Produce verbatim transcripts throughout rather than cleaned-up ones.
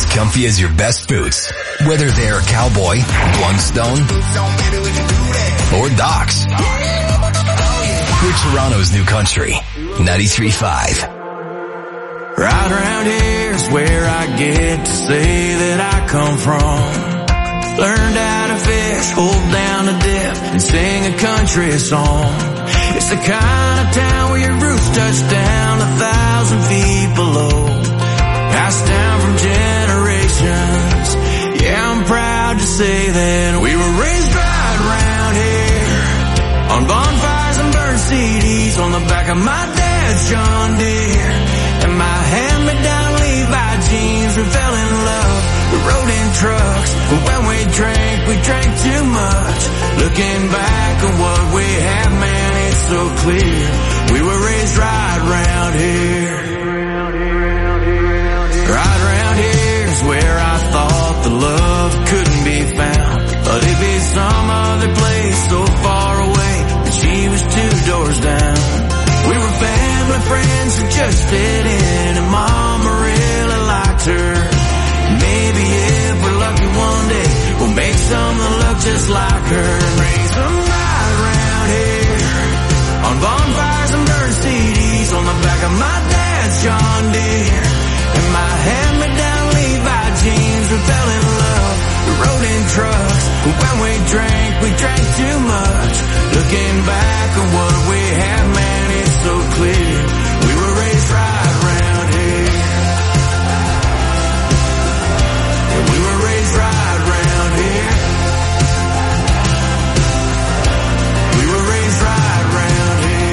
comfy as your best boots. Whether they're Cowboy, Blundstone, or Docs. We're Toronto's new country. ninety-three point five. Right around here's where I get to say that I come from. Learned how to fish, hold down a dip, and sing a country song. It's the kind of town where your roots touch down a thousand feet below. Passed down from generations. Yeah, I'm proud to say that we were raised right around here. On bonfires and burnt C Ds on the back of my dad's John Deere. And my hand-me-down Levi jeans, we fell in love. We rode in trucks, but when we drank, we drank too much. Looking back at what we have, man, it's so clear. We were raised right around here. Right around here's where I thought the love couldn't be found. But it'd be some other place so far away that she was two doors down. We were family friends who just fit in, and Mama really liked her. Maybe if we're lucky one day, we'll make someone look just like her and raise them right around here. On bonfires and burnt C Ds on the back of my dad's John Deere. And my hand-me-down Levi jeans, we fell in love. We rode in trucks, but when we drank, we drank too much. Looking back on what we have, man, it's so clear. We were raised right around here. Yeah, we were raised right around here. We were raised right around here.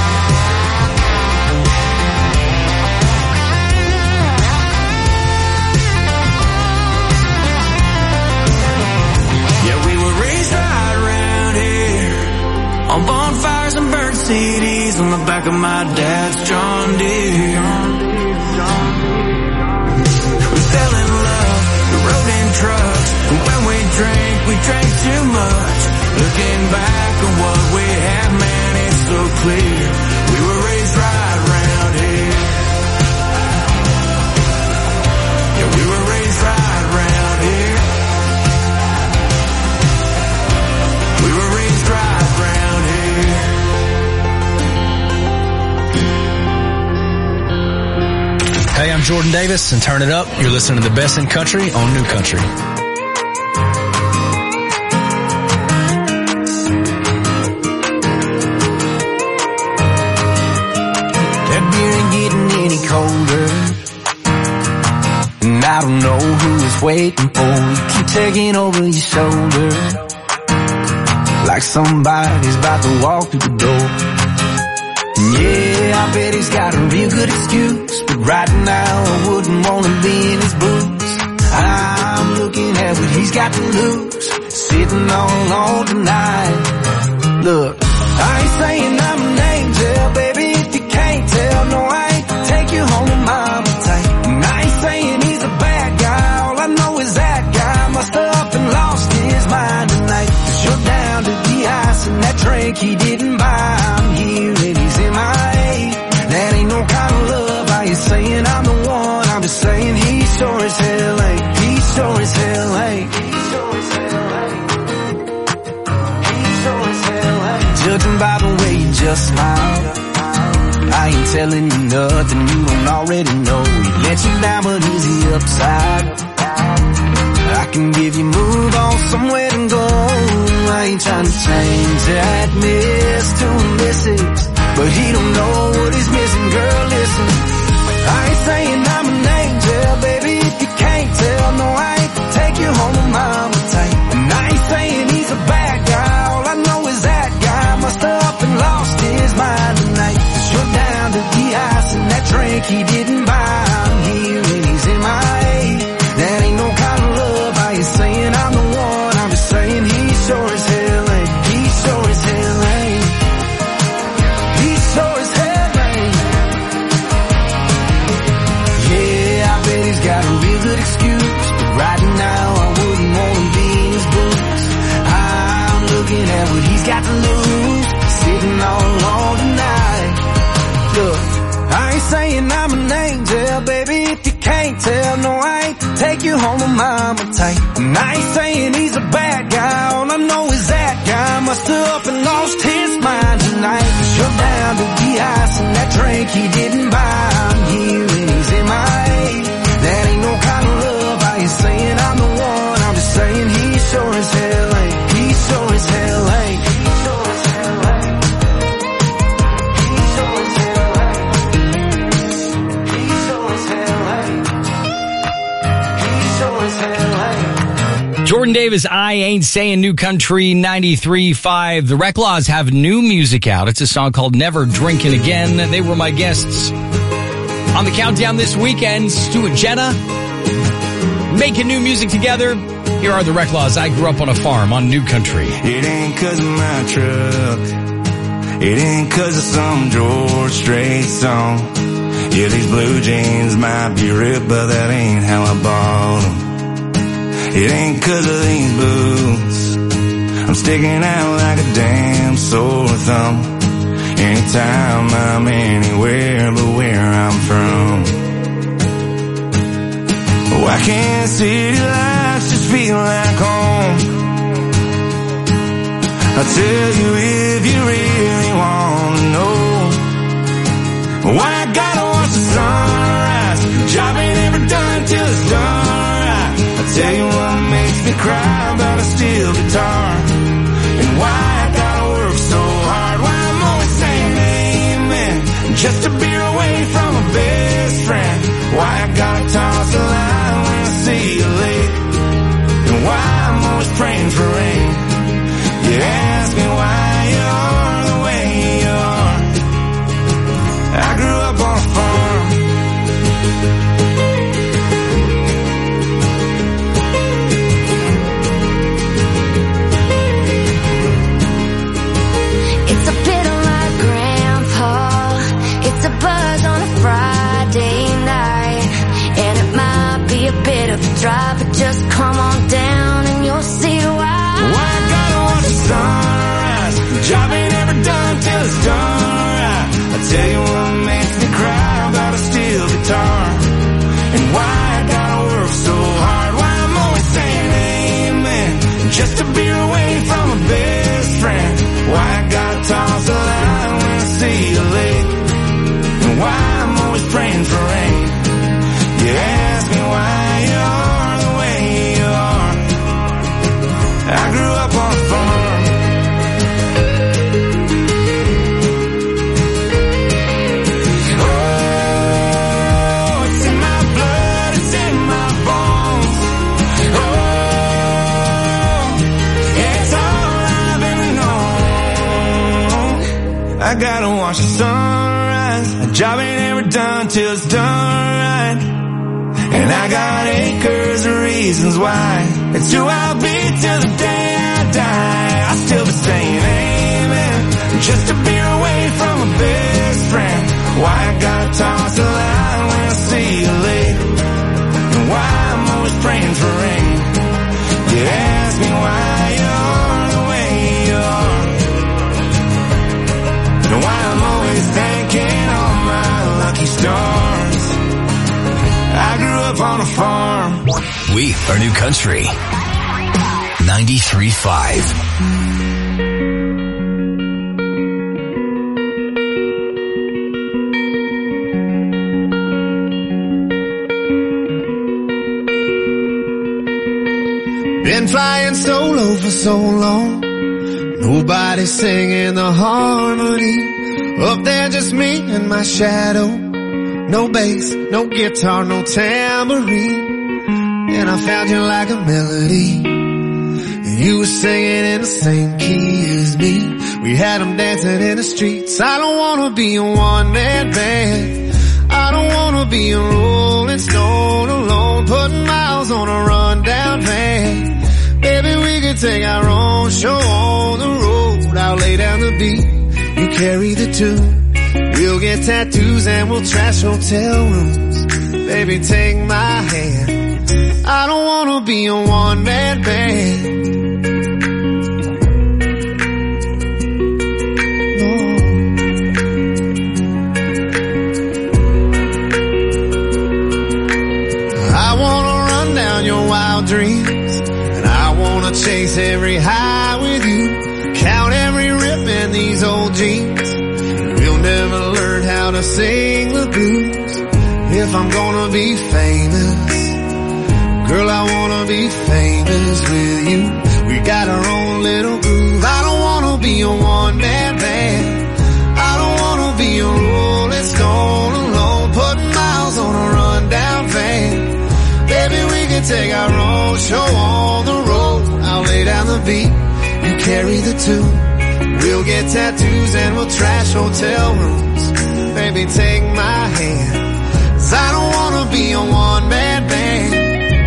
Yeah, we were raised right around here. On bonfires and burnt C Ds on the back of my dad's John Deere. We fell in love, we rode in trucks, and when we drank, we drank too much. Looking back on what we have, man, it's so clear. We were raised right around here. Yeah, we were raised right around here. We were raised right around here. Hey, I'm Jordan Davis, and turn it up. You're listening to the best in country on New Country. That beer ain't getting any colder, and I don't know who it's waiting for. You keep taking over your shoulder, like somebody's about to walk through the door. Yeah, I bet he's got a real good excuse, but right now I wouldn't want to be in his boots. I'm looking at what he's got to lose, sitting all alone tonight. Look, I ain't saying I'm an angel, baby, if you can't tell. No, I ain't take you home to mama tight. And I ain't saying he's a bad guy, all I know is that guy must have up and lost his mind tonight. 'Cause you're down to the ice and that drink he didn't buy. I'm here and he's in my A. That ain't no kind of love. I ain't saying I'm the one, I'm just saying he sure as hell ain't. He sure as hell ain't. He sure as hell ain't. He sure as hell ain't. Judging by the way you just smile, I ain't telling you nothing you don't already know. He let you down, but he's the upside. I can give you move on somewhere to go. I ain't trying to change that miss to a missus, but he don't know what he's missing. Girl, listen, I ain't saying I'm an angel, baby, if you can't tell. No, I ain't take you home to mama tight. And I ain't saying he's a bad guy, all I know is that guy must have up and lost his mind tonight. 'Cause you're down to the ice and that drink he didn't buy. I'm here and he's in my A. That ain't no kind of love. I ain't saying I'm the one, I'm just saying he sure as hell ain't. He sure as hell ain't. He sure as hell ain't. Yeah, I bet he's got a real good excuse, but right now I wouldn't want to be in his boots. I'm looking at what he's got to lose, sitting all alone tonight. Look, I ain't saying I'm an angel, baby, if you can't tell. No, I ain't take you home to mama tight. And I ain't saying he's a bad guy, all I know is that guy must have up and lost his mind tonight. He shut down to the ice and that drink he didn't buy. I'm here and he's in my A. That ain't no kind of love, I ain't saying I'm the one, I'm just saying he sure as hell ain't. He sure as hell ain't. He sure as hell ain't. He sure as hell ain't. He sure as hell ain't. He sure as hell ain't. Jordan Davis, I Ain't Saying, New Country ninety-three point five. The Reclaws have new music out. It's a song called Never Drinking Again. They were my guests on the countdown this weekend. Stu and Jenna making new music together. Here are the Reclaws. I grew up on a farm on New Country. It ain't cause of my truck. It ain't cause of some George Strait song. Yeah, these blue jeans might be ripped, but that ain't how I bought them. It ain't cause of these boots. I'm sticking out like a damn sore thumb. Anytime I'm anywhere but where I'm from. Why can't city lights just feel like home? I'll tell you if you really want to know. Why I gotta watch the sunrise? Job ain't ever done till it's done right. I'll tell you what makes me cry about a steel guitar. And why I gotta work so hard. Why I'm always saying amen just to be away from a best friend. Why I gotta toss the line when I see you late. And why I'm always praying for rain. You ask me why you are the way you are. I grew up on a farm. It's a bit of my grandpa. It's a buzz on a Friday night. And it might be a bit of a drive, but just come on down and you'll see why. Why I gotta watch the sunrise. The job ain't ever done till it's done right. I tell you what makes me cry about a steel guitar. And why I gotta work so hard. Why I'm always saying amen just to be away from a best friend. Why I gotta toss the line when I see you late. And why I'm always praying for rain. You ask me why you are the way you are. I grew up on a farm. Oh, it's in my blood, it's in my bones. Oh, it's all I've ever known. I gotta watch the sunrise. A job ain't ever done till it's done right. And I got acres of reasons why. It's who I'll be till the day I die. I'll still be saying amen just to be away from a best friend. Why I gotta toss the line when I see you late. And why I'm always praying for rain. You ask me why you're the way you are. And why I'm always thanking all my lucky stars. I grew up on a farm. We are New Country ninety-three point five. Been flying solo for so long. Nobody singing the harmony. Up there just me and my shadow. No bass, no guitar, no tambourine. And I found you like a melody. And you were singing in the same key as me. We had them dancing in the streets. I don't wanna be a one-man band. I don't wanna be a rolling stone alone, putting miles on a rundown van. Baby, we could take our own show on the road. I'll lay down the beat, you carry the tune. We'll get tattoos and we'll trash hotel rooms. Baby, take my hand. I don't wanna be a one-man band. No. I wanna run down dreams. And I wanna chase every high with you, count every rip in these old jeans. We'll never learn how to sing the blues if I'm gonna be famous. Girl, I wanna be famous with you. We got our own little groove. I don't wanna be a one-man band. I don't wanna be a rolling stone alone, putting miles on a rundown van. Baby, we can take our own show on the road. I'll lay down the beat, you carry the tune. We'll get tattoos and we'll trash hotel rooms. Baby, take my hand, 'cause I don't wanna be a one-man band.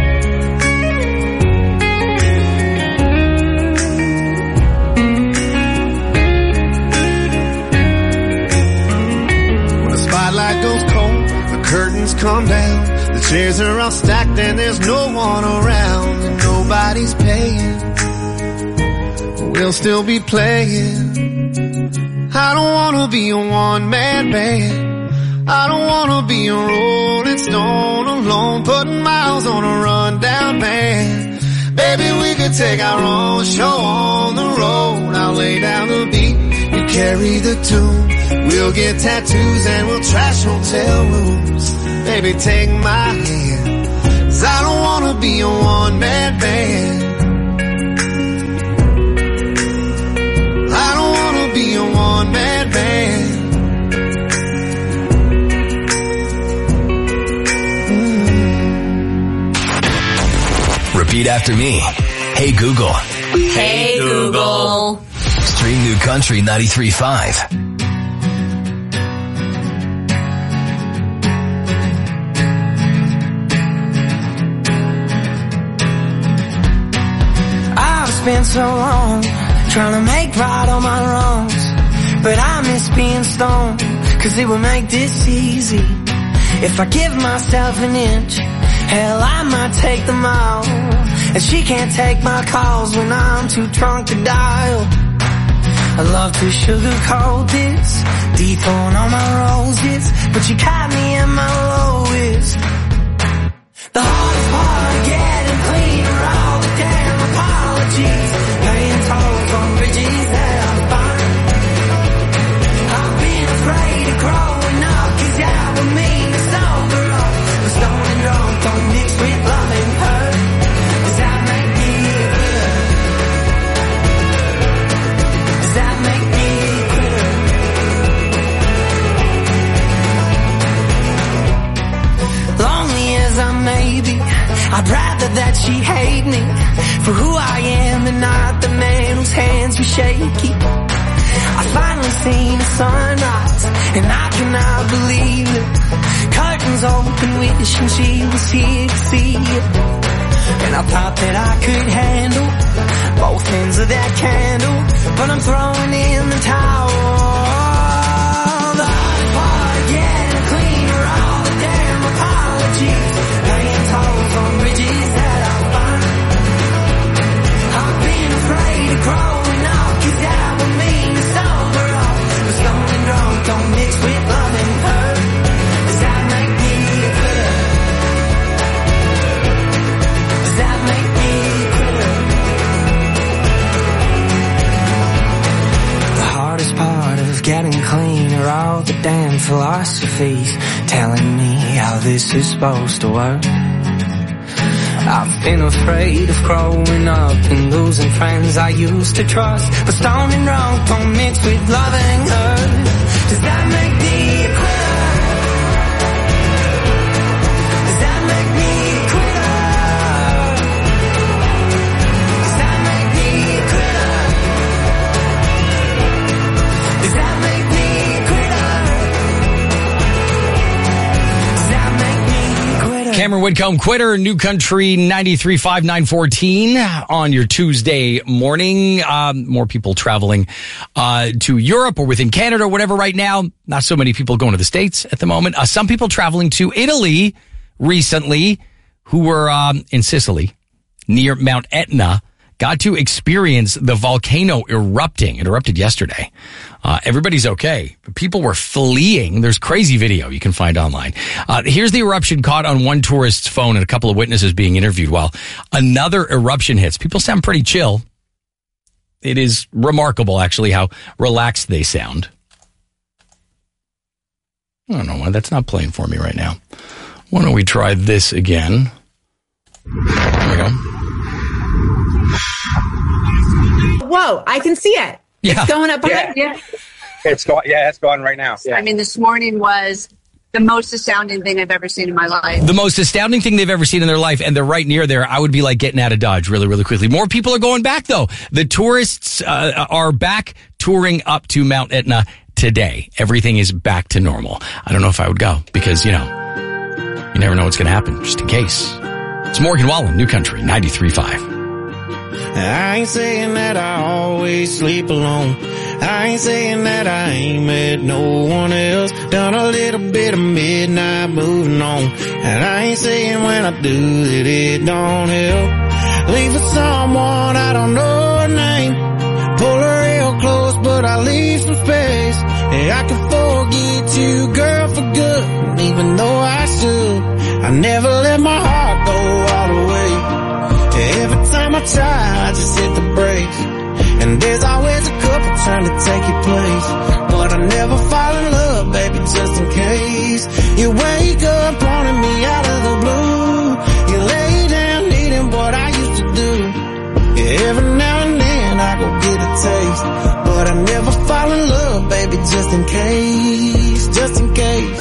Spotlight goes cold, the curtains come down, the chairs are all stacked and there's no one around, and nobody's paying, we'll still be playing. I don't wanna be a one-man band. I don't wanna be a rolling stone alone, putting miles on a rundown van. Baby, we could take our own show on the road. I'll lay down the beat, you carry the tune. We'll get tattoos and we'll trash hotel rooms. Baby, take my hand, 'cause I don't wanna be a one-man band. I don't wanna be a one-man band. Mm. Repeat after me. Hey Google. Hey Google. Stream New Country ninety-three point five. Been so long trying to make right all my wrongs, but I miss being stoned, 'cause it would make this easy. If I give myself an inch, hell, I might take the mile. And she can't take my calls when I'm too drunk to dial. I love to sugarcoat this, dethrone all my roses, but you caught me at my lowest. The hardest part of getting clean are all the damn apologies, paying tolls on bridges that I've burned. I've been afraid of growing up, 'cause that would mean to sober up. But stoned and drunk don't mix with love and hurt. Does that make me a quitter? Does that make me a quitter? Lonely as I may be, I'd rather that she hate me for who I am and not the man whose hands were shaky. I finally seen the sunrise and I cannot believe it. Curtains open, wishing she was here to see it. And I thought that I could handle both ends of that candle, but I'm throwing in the towel. The hardest part of getting clean are all the damn apologies, paying tolls on bridges that I've burned. I've been afraid of growing up, 'cause that would mean to sober up. But stoned and drunk don't mix with love and hurt. Does that make me a quitter? Does that make me a quitter? The hardest part of getting clean are all the damn philosophies telling me how this is supposed to work. I've been afraid of growing up and losing friends I used to trust. But stoned and drunk don't mix with love and hurt. Does that make me a quitter? Does that make me a quitter? Does that make me a quitter? Does that make me a quitter? Does that make me a quitter? Cameron Whitcomb, Quitter, New Country ninety-three point five, nine fourteen on your Tuesday morning. Um, more people traveling uh, to Europe or within Canada or whatever right now. Not so many people going to the States at the moment. Uh, some people traveling to Italy recently who were um, in Sicily near Mount Etna got to experience the volcano erupting. It erupted yesterday. Uh, everybody's okay. But people were fleeing. There's crazy video you can find online. Uh, here's the eruption caught on one tourist's phone and a couple of witnesses being interviewed while another eruption hits. People sound pretty chill. It is remarkable, actually, how relaxed they sound. I don't know why that's not playing for me right now. Why don't we try this again? There we go. Whoa, I can see it. Yeah. It's going up behind Yeah. you. It's going, yeah, it's going right now. Yeah. I mean, this morning was the most astounding thing I've ever seen in my life. The most astounding thing they've ever seen in their life, and they're right near there. I would be like getting out of Dodge really, really quickly. More people are going back, though. The tourists uh, are back touring up to Mount Etna today. Everything is back to normal. I don't know if I would go because, you know, you never know what's going to happen, just in case. It's Morgan Wallen, New Country, ninety-three point five. I ain't saying that I always sleep alone. I ain't saying that I ain't met no one else. Done a little bit of midnight moving on. And I ain't saying when I do that it don't help. Leave for someone I don't know her name. Pull her real close, but I leave some space. Yeah, I can forget you, girl, for good. And even though I should, I never let my heart go all the way. Every time I try, I just hit the brakes. And there's always a couple trying to take your place. But I never fall in love, baby, just in case. You wake up wanting me out of the blue. You lay down needing what I used to do. Yeah, every now and then I go get a taste. But I never fall in love, baby, just in case. Just in case.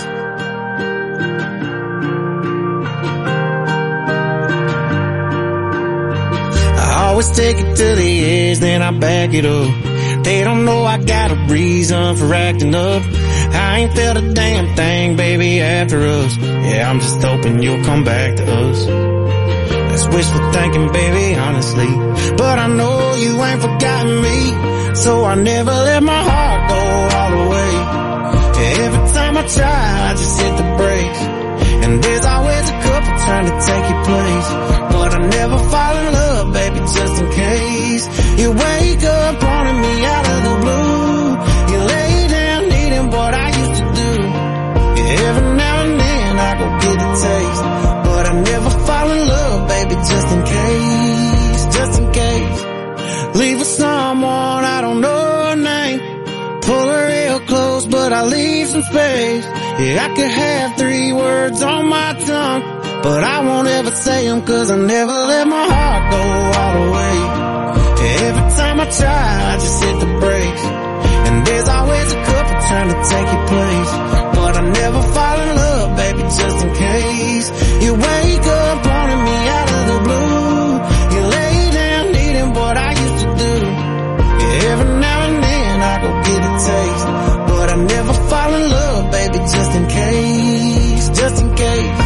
I always take it to the edge, then I back it up. They don't know I got a reason for acting up. I ain't felt a damn thing, baby, after us. Yeah, I'm just hoping you'll come back to us. That's wishful thinking, baby, honestly. But I know you ain't forgotten me, so I never let my heart go all the way. Yeah, every time I try, I just hit the brakes. And there's always a couple trying to take your place. But I never fall in love, baby, just in case. You wake up wanting me out of the blue. You lay down needing what I used to do. Yeah, every now and then I go get a taste. But I never fall in love, baby, just in case. Just in case. Leave with someone I don't know her name. Pull her real close, but I leave some space. Yeah, I could have three words on my tongue, but I won't ever say them, cause I never let my heart go all the way. Yeah, every time I try, I just hit the brakes. And there's always a couple trying to take your place. But I never fall in love, baby, just in case. You wake up wanting me out of the blue. You lay down needing what I used to do. Yeah, every now and then I go get a taste. But I never fall in love, baby, just in case. Just in case.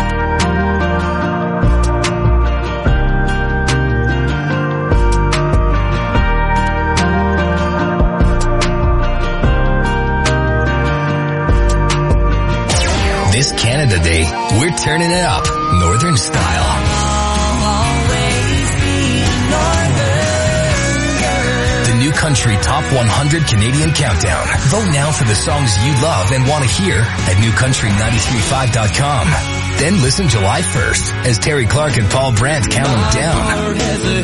This Canada Day, we're turning it up, Northern style. The New Country Top one hundred Canadian Countdown. Vote now for the songs you love and want to hear at new country nine three five dot com. Then listen July first as Terry Clark and Paul Brandt count them down.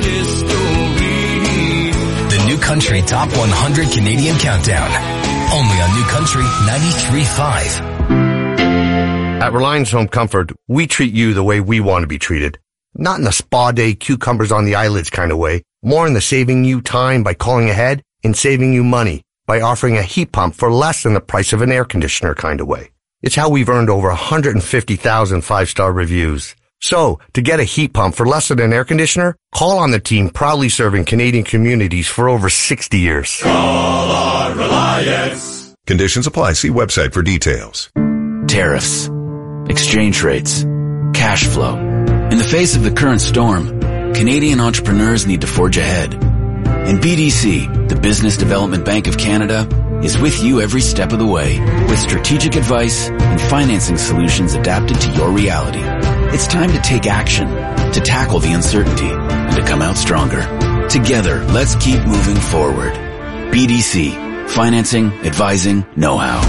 The New Country Top one hundred Canadian Countdown. Only on New Country ninety-three point five. At Reliance Home Comfort, we treat you the way we want to be treated. Not in the spa day, cucumbers on the eyelids kind of way. More in the saving you time by calling ahead and saving you money by offering a heat pump for less than the price of an air conditioner kind of way. It's how we've earned over one hundred fifty thousand five-star reviews. So, to get a heat pump for less than an air conditioner, call on the team proudly serving Canadian communities for over sixty years. Call on Reliance. Conditions apply. See website for details. Tariffs, exchange rates, cash flow. In the face of the current storm, Canadian entrepreneurs need to forge ahead. And B D C, the Business Development Bank of Canada, is with you every step of the way with strategic advice and financing solutions adapted to your reality. It's time to take action, to tackle the uncertainty, and to come out stronger. Together, let's keep moving forward. B D C, Financing, advising, know-how.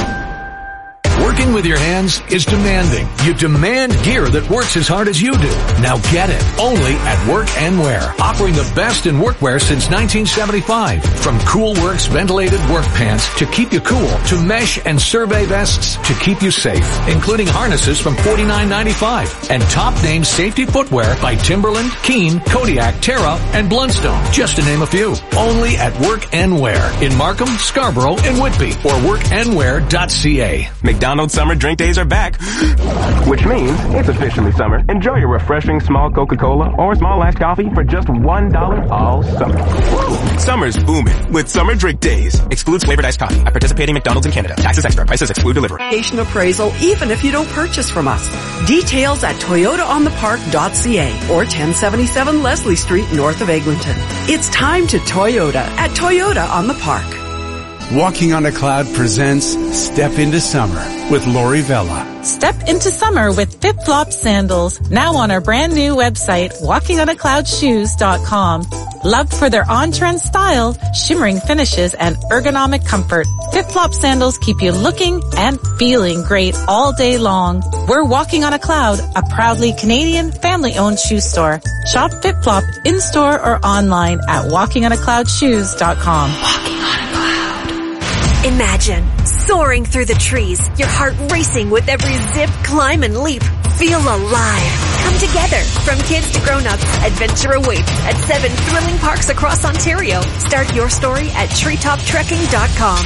Working with your hands is demanding. You demand gear that works as hard as you do. Now get it. Only at Work and Wear. Offering the best in workwear since nineteen seventy-five. From Cool Works ventilated work pants to keep you cool, to mesh and survey vests to keep you safe, including harnesses from forty-nine ninety-five. And top name safety footwear by Timberland, Keen, Kodiak, Terra, and Blundstone. Just to name a few. Only at Work and Wear in Markham, Scarborough, and Whitby, or work and wear dot c a. McDonald's summer drink days are back, which means it's officially summer. Enjoy your refreshing small Coca-Cola or small iced coffee for just one dollar all summer. Whoa. Summer's booming with summer drink days. Excludes flavored iced coffee at participating McDonald's in Canada. Taxes extra. Prices exclude delivery. Station appraisal even if you don't purchase from us. Details at toyota on the park dot c a or ten seventy-seven Leslie Street north of Eglinton. It's time to Toyota at Toyota on the Park. Walking on a Cloud presents Step into Summer with Lori Vella. Step into summer with Flip Flop Sandals, now on our brand new website, walking on a cloud shoes dot com. Loved for their on-trend style, shimmering finishes, and ergonomic comfort, Flip Flop Sandals keep you looking and feeling great all day long. We're Walking on a Cloud, a proudly Canadian family-owned shoe store. Shop Flip Flop in-store or online at walking on a cloud shoes dot com. Walking on a Cloud. Imagine soaring through the trees, your heart racing with every zip, climb, and leap. Feel alive. Come together. From kids to grown-ups, adventure awaits at seven thrilling parks across Ontario. Start your story at treetop trekking dot com.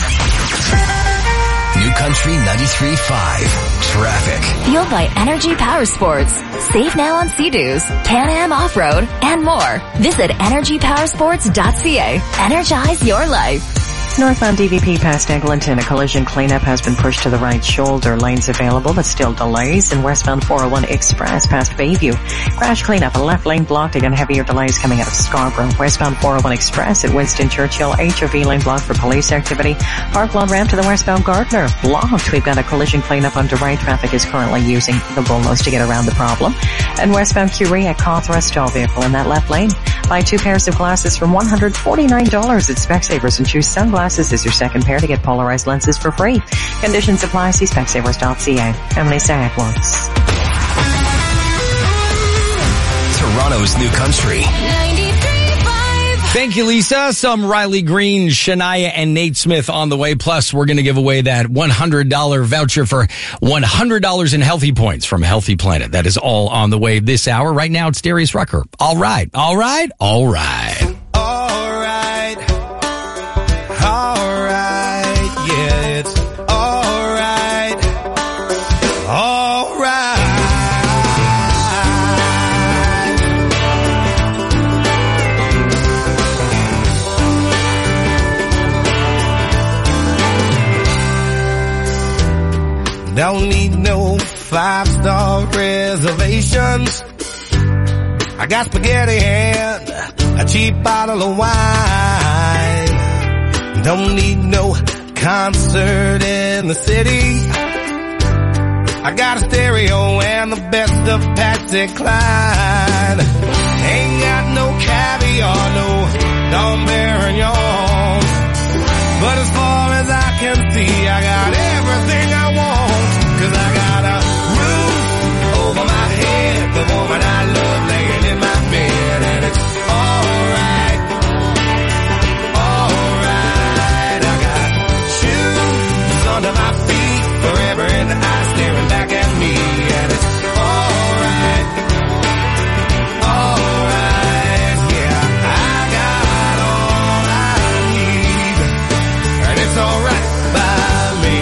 New Country ninety-three point five. Traffic. Fueled by Energy Power Sports. Save now on Sea-Doos, Can-Am Off-Road, and more. Visit energy power sports dot c a. Energize your life. Northbound D V P past Eglinton, a collision cleanup has been pushed to the right shoulder. Lanes available, but still delays. And westbound four oh one Express past Bayview. Crash cleanup, a left lane blocked. Again, heavier delays coming out of Scarborough. Westbound four oh one Express at Winston Churchill. H O V lane blocked for police activity. Park Lawn ramp to the westbound Gardner blocked. We've got a collision cleanup underway. Traffic is currently using the bullnose to get around the problem. And westbound Curie at Cawthra, stall vehicle in that left lane. Buy two pairs of glasses from one hundred forty-nine dollars at Specsavers and choose sunglasses as your second pair to get polarized lenses for free. Conditions apply. See specsavers dot c a. I'm Lisa Edwards. Toronto's New Country. Thank you, Lisa. Some Riley Green, Shania, and Nate Smith on the way. Plus, we're going to give away that one hundred dollars voucher for one hundred dollars in healthy points from Healthy Planet. That is all on the way this hour. Right now, it's Darius Rucker. All right. All right. All right. All right. All right. Yeah, it's all right. All right. Don't need no five-star reservations. I got spaghetti and a cheap bottle of wine. Don't need no concert in the city. I got a stereo and the best of Patsy Cline. Ain't got no caviar, no Dom Perignon. But as far as I can see, I got everything I want. Cause I got a roof over my head, the woman I love laying in my bed, and it's alright, alright. I got shoes under my feet, forever in the eyes staring back at me, and it's alright, alright. Yeah, I got all I need, and it's alright by me.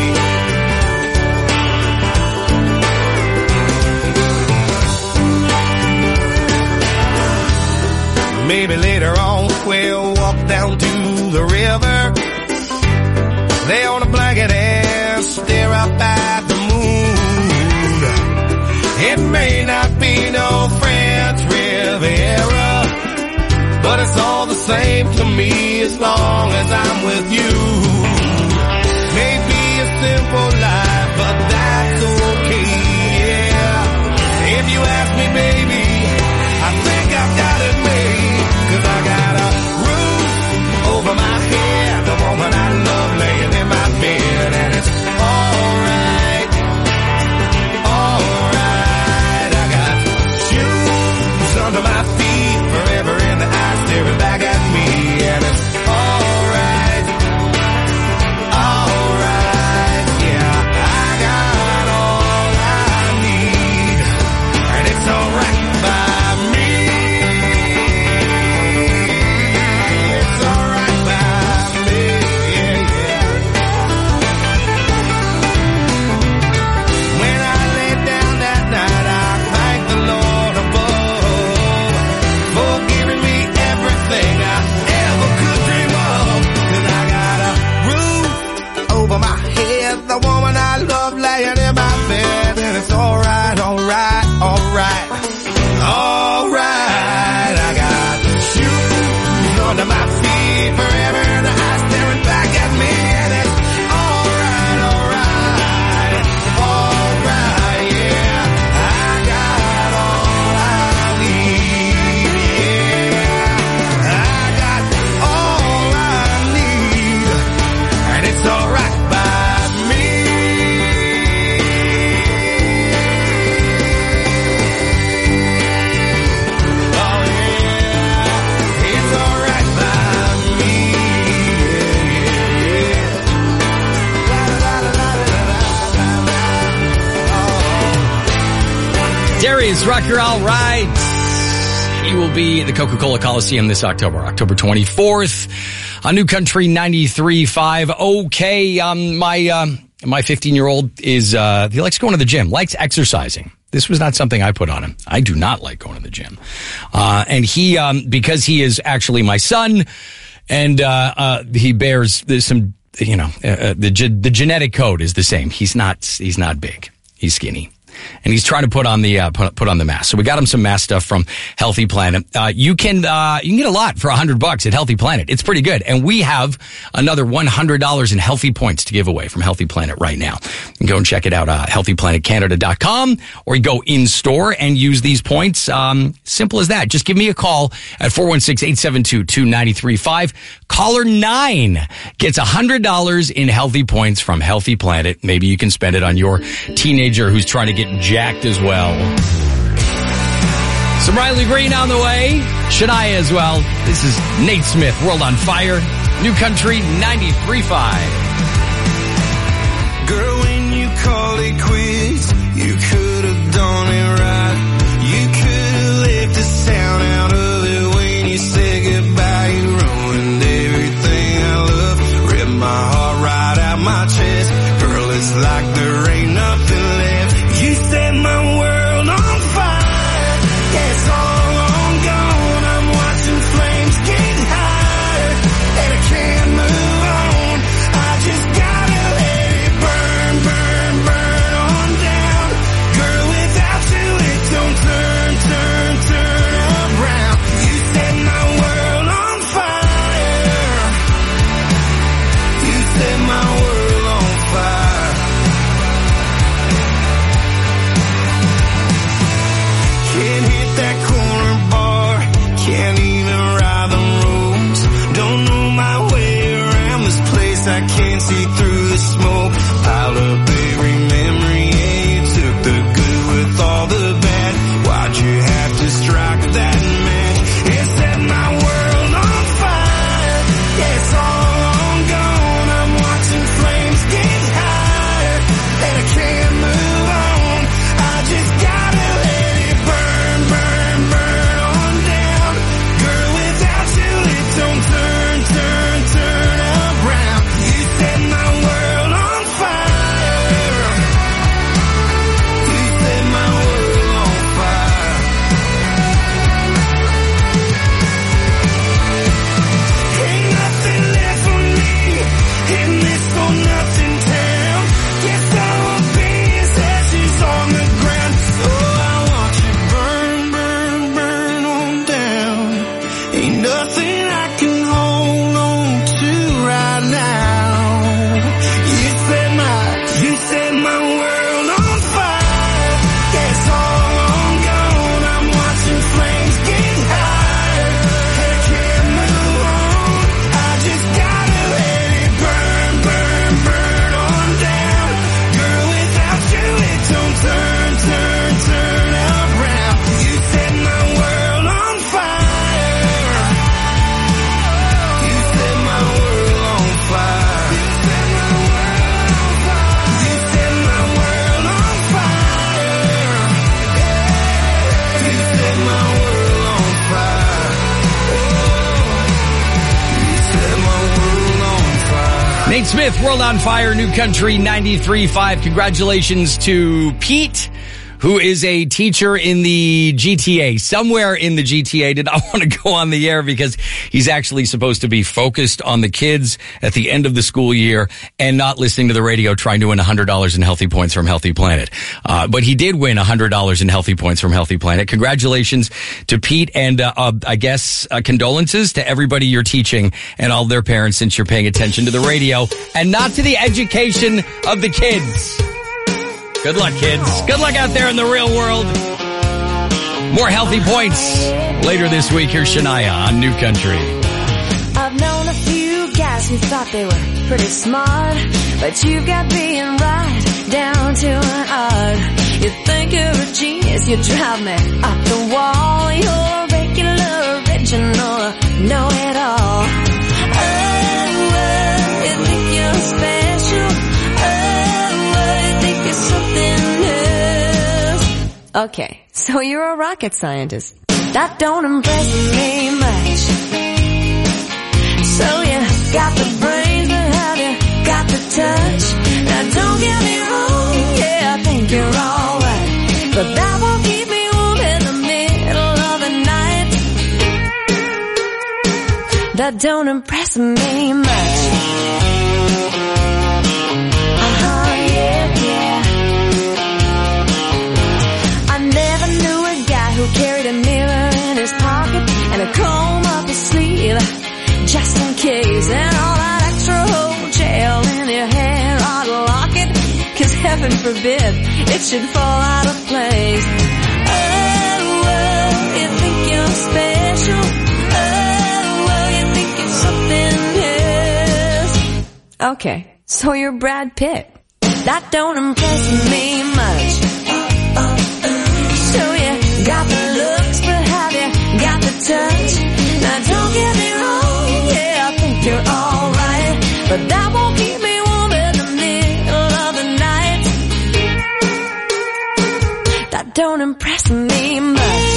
Maybe later on we'll walk down to the river, lay on a blanket and stare up at the moon. It may not be no French Riviera, but it's all the same to me as long as I'm with you. Maybe a simple life, but that's okay, yeah. If you ask me, baby, I think I've got it made. Cause I got a roof over my head, the woman I love alright, alright. I got shoes under my feet forever, the eyes staring back at me, and it's alright, alright, alright, yeah. I got all I need, yeah. I got all I need, and it's alright by me. Oh yeah, it's alright by me, yeah, yeah. Darius Rucker, all right. He will be at the Coca-Cola Coliseum this October, October twenty-fourth, on New Country ninety-three point five. Okay, um, my um, my fifteen-year-old is uh, he likes going to the gym, likes exercising. This was not something I put on him. I do not like going to the gym, uh, and he um, because he is actually my son, and uh, uh, he bears there's some you know uh, the ge- the genetic code is the same. He's not he's not big. He's skinny. And he's trying to put on the uh, put, put on the mask. So we got him some mask stuff from Healthy Planet. Uh, you can uh, you can get a lot for a hundred bucks at Healthy Planet. It's pretty good. And we have another one hundred dollars in Healthy Points to give away from Healthy Planet right now. You can go and check it out, uh, healthy planet canada dot com, or you go in store and use these points. Um, simple as that. Just give me a call at four one six, eight seven two, two nine three five. Caller nine gets one hundred dollars in Healthy Points from Healthy Planet. Maybe you can spend it on your teenager who's trying to get jacked as well. Some Riley Green on the way. Shania as well. This is Nate Smith, World on Fire. New Country ninety-three point five. Girl, when you called it quits, you could have done it right. You could have left the sound out of it when you said goodbye. You ruined everything I love. Ripped my heart right out my chest. Girl, it's like there ain't nothing left. You set my world on fire. Yeah, it's all on gone. I'm watching flames get higher, and I can't move on. I just gotta let it burn, burn, burn on down. Girl, without you it don't turn, turn, turn around. You set my world on fire. You set my world on fire. Can't hit that corner bar, can't even ride the roads. Don't know my way around this place, I can't see through the smoke. Piled up every memory, and you took the good with all the bad. Why'd you have to strike that match? It set my world on fire. Yeah, it's all on gone. I'm watching flames get higher, and I can't move on. I just gotta let it burn, burn, burn on down. Girl, without you it don't turn, turn, turn around. You set my world on fire. You set my world on fire. Ain't nothing left for me in this for nothing town. Guess I will be as ashes on the ground. Oh, I want you burn, burn, burn on down. Ain't nothing I can hold on to right now. You set my, you set my world on fire. Yeah, it's all on gone. I'm watching flames get higher, and I can't move on. I just gotta let it burn, burn, burn on down. Girl, without you it don't turn, turn, turn around. You set my world on fire. You set my world on fire. You set my world on fire. You set my world on fire. You set my world on fire. Nate Smith, World on Fire, New Country ninety-three point five. Congratulations to Pete, who is a teacher in the G T A, somewhere in the G T A, did not want to go on the air because he's actually supposed to be focused on the kids at the end of the school year and not listening to the radio trying to win one hundred dollars in Healthy Points from Healthy Planet. Uh, but he did win one hundred dollars in Healthy Points from Healthy Planet. Congratulations to Pete, and uh, uh, I guess uh, condolences to everybody you're teaching and all their parents, since you're paying attention to the radio and not to the education of the kids. Good luck, kids. Good luck out there in the real world. More Healthy Points later this week. Here's Shania on New Country. I've known a few guys who thought they were pretty smart, but you've got being right down to an art. You think you're a genius, you drive me up the wall. You're a regular, original, know-it-all. Oh, oh, you think you're special. Oh, oh, you think you're something else. Okay, so you're a rocket scientist. That don't impress me much. So you got the brains, but have you got the touch? Now don't get me wrong, yeah, I think you're alright, but that won't keep me warm in the middle of the night. That don't impress me much. Uh-huh, yeah, yeah. I never knew a guy who carried a mirror in his pocket and a comb up his sleeve, just in case, and all that extra whole gel in your hair ought to lock it, cause heaven forbid it should fall out of place. Oh, oh, you think you're special. Oh, oh, you think it's something else. Okay, so you're Brad Pitt. That don't impress me much. So you got the looks, but have you got the touch? Now don't get me wrong, yeah, I think you're alright, but that won't keep me warm in the middle of the night. That don't impress me much.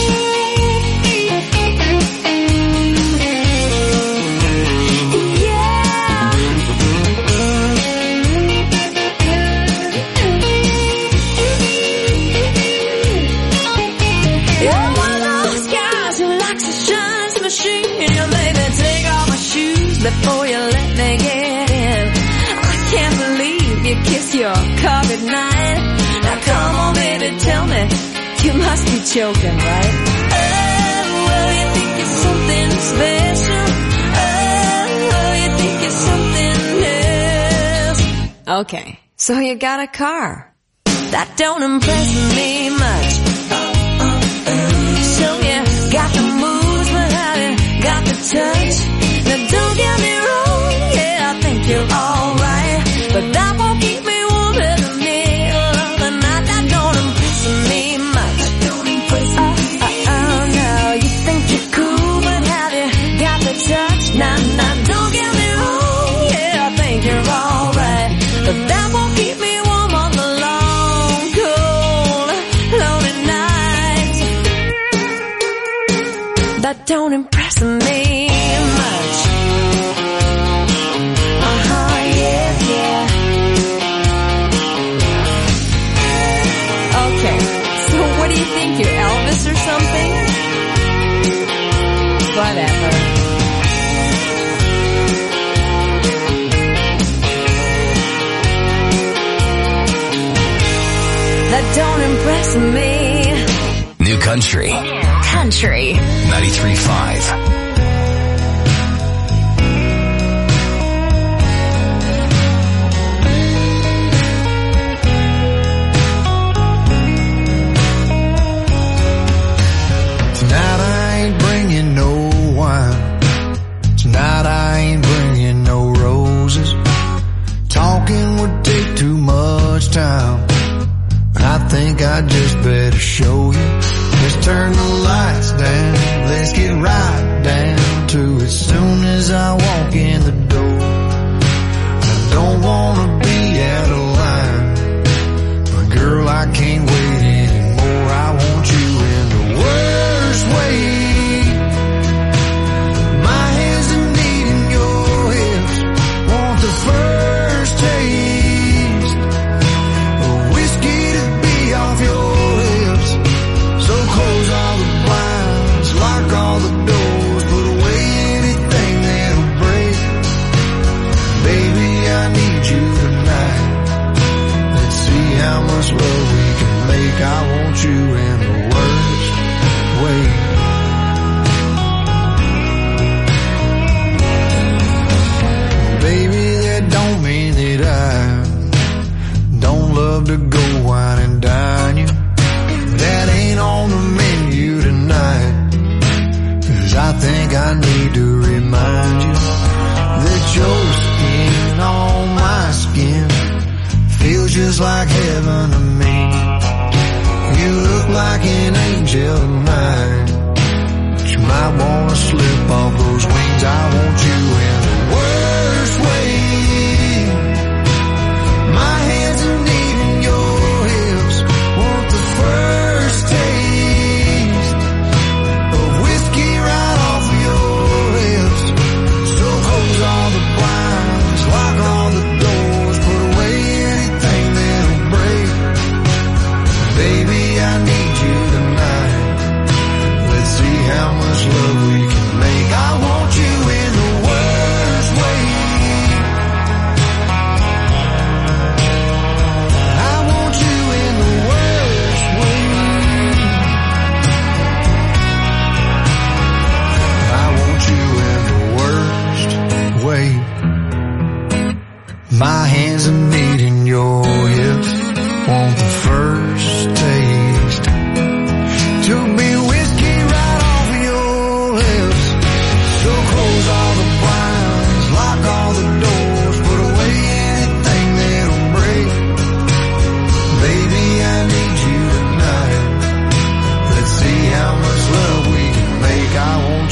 You're one of those guys who likes to shine some machine. You made me take off my shoes before you let me get in. I can't believe you kissed your car goodnight. Now come on, baby, tell me, you must be joking, right? Oh, well, you think it's something special. Oh, you think it's something else. Okay, so you got a car. That don't impress me much. So you got the moves, but have you got the touch? Now don't get me wrong, yeah, I think you're alright, but that won't keep me warm in the middle of the night. That don't impress me much. That don't impress me. Oh, oh, oh, no, you think you're cool, but have you got the touch? Now, now, don't get me wrong, yeah, I think you're alright, but that won't keep me warm on the long, cold, lonely nights. That don't impress me much. Uh-huh, yeah, yeah. Okay, so what do you think, you're Elvis or something? Whatever. That don't impress me. New Country. Country. ninety-three point five. Tonight I ain't bringing no wine. Tonight I ain't bringing no roses. Talking would take too much time. I think I just better show you. Let's turn the lights down. Let's get right down to it. Soon as I walk in the door, I don't wanna be out of line, but girl, I can't wait anymore. I want you in the worst way. My hands are needing your hips. Want the first taste of whiskey to be off your head.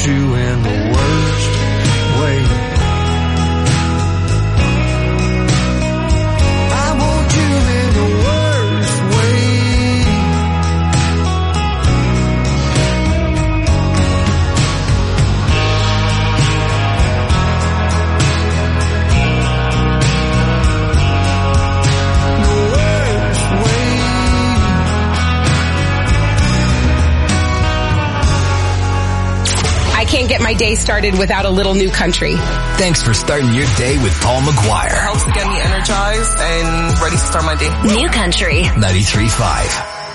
you in the worst way. I want you in the worst way. Can't get my day started without a little New Country. Thanks for starting your day with Paul McGuire. It helps to get me energized and ready to start my day. New Country ninety-three point five.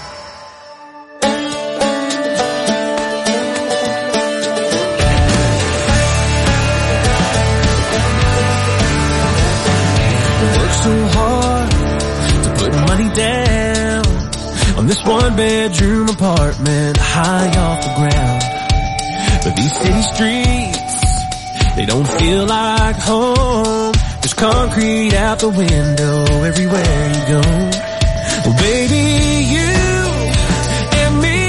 Work so hard to put money down on this one bedroom apartment high off the ground. But these city streets, they don't feel like home. There's concrete out the window everywhere you go. Well, baby, you and me,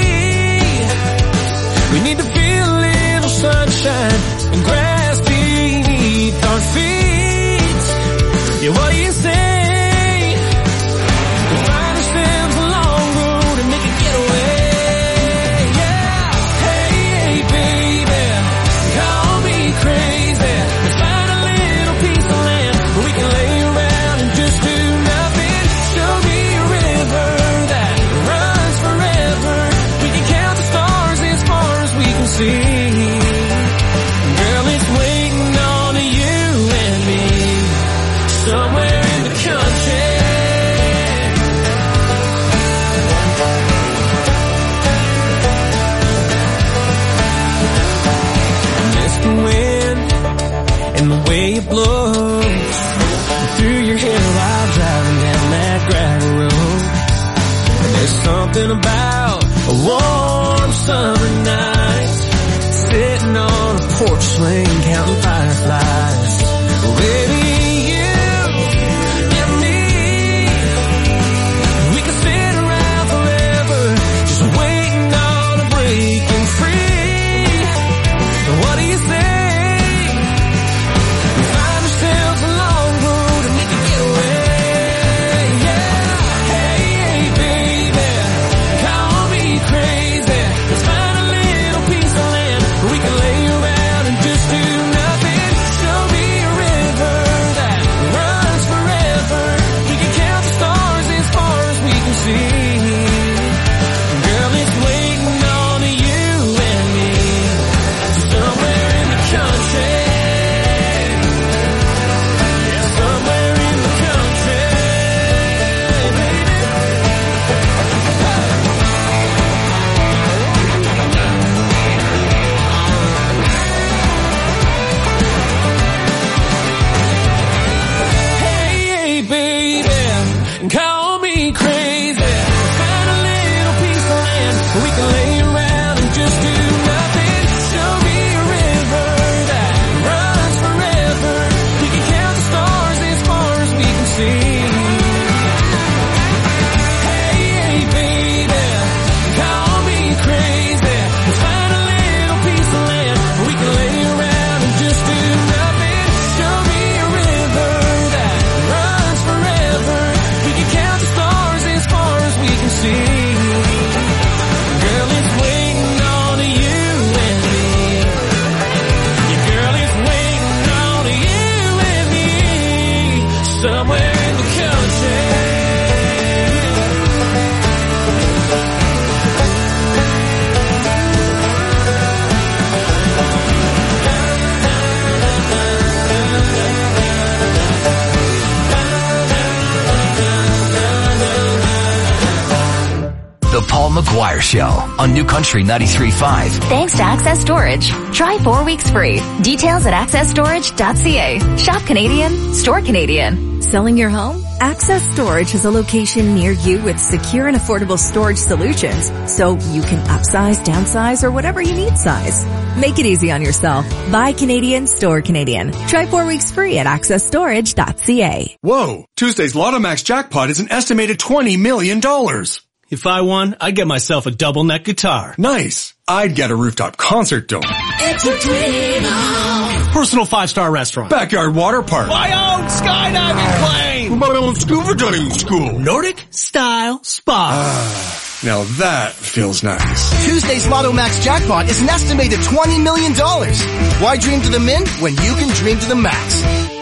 we need to feel a little sunshine and grass beneath our feet. Yeah, what do you say? We'll find ourselves a long road and make a getaway. Girl, it's waiting on you and me somewhere in the country. I miss the wind and the way it blows through your hair while driving down that gravel road. And there's something about a warm summer night, sitting on a porch swing, counting fireflies. Well, baby, you and me, we can sit around forever, just waiting on a breaking free. So what do you say? We find ourselves a long road and we can get away. Yeah, hey, hey, baby, call me crazy. Let's find a little piece of land we can lay around and just do nothing. Show me a river that runs forever. We can count the stars as far as we can see. Girl, it's waiting on you and me somewhere in the country. Yeah, somewhere in the country, baby. Hey, baby, call me crazy. Find a little piece of land we can lay around and just do nothing. Show me a river that runs forever. We can count the stars as far as we can see. Hey, baby, call me crazy. Find a little piece of land we can lay around and just do nothing. Show me a river that runs forever. We can count the stars as far as we can see. Girl, it's waiting on you and me. Yeah, girl, it's waiting on you and me somewhere in the country. The Paul McGuire Show on New Country ninety-three point five. Thanks to Access Storage. Try four weeks free. Details at access storage dot c a. Shop Canadian, store Canadian. Selling your home? Access Storage has a location near you with secure and affordable storage solutions, so you can upsize, downsize, or whatever you need size. Make it easy on yourself. Buy Canadian, store Canadian. Try four weeks free at access storage dot c a. Whoa! Tuesday's Lottomax jackpot is an estimated twenty million dollars. If I won, I'd get myself a double neck guitar. Nice. I'd get a rooftop concert dome. It's a dream home. Personal five-star restaurant. Backyard water park. My own skydiving plane. My own scuba diving school. Nordic style spa. Ah, now that feels nice. Tuesday's Lotto Max jackpot is an estimated twenty million dollars. Why dream to the min when you can dream to the max?